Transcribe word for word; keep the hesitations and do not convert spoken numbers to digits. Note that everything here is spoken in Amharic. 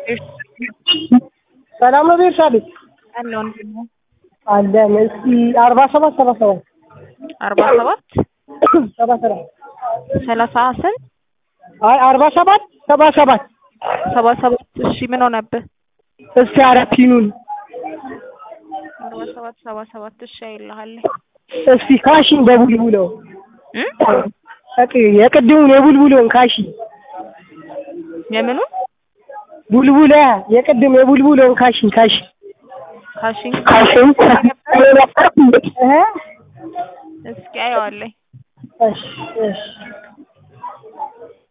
ሰላም ነው ቤርሳቤት አለው እንደምን አለ እስኪ አርባ ሰባት ሰባ ሰባት አርባ ሰባት ሰባ ሰባት ሰላሳ ስንት አይ አርባ ሰባት ሰባ ሰባት ሰባ ሰባት እሺ ምን ሆነብህ? እስኪ አራት ይኑን አርባ ሰባት ሰባ ሰባት እሺ አይልሃል እስኪ ካሽን በቡልቡለው እ አቂ የቅድሙን የቡልቡሎን ካሺ የምኑ ቡልቡላ የቅድም የቡልቡሎን ካሺ ካሺ ካሺን ካሺን እህ እስኪ አየዋለሁ እሺ እሺ